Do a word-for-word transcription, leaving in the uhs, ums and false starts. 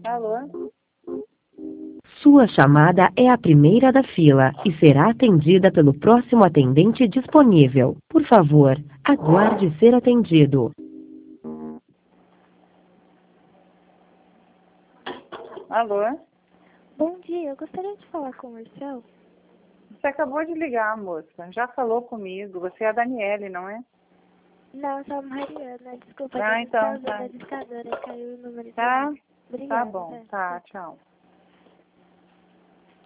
Alô? Sua chamada é a primeira da fila e será atendida pelo próximo atendente disponível. Por favor, aguarde ser atendido. Alô? Bom dia, eu gostaria de falar com o Marcel. Você acabou de ligar, moça. Já falou comigo. Você é a Daniele, não é? Não, eu sou a Mariana. Desculpa, Ah, a gente então, tá usando tá. a discadora e caiu o número de Tá? Obrigada. Tá bom. Tá. Tá, tchau.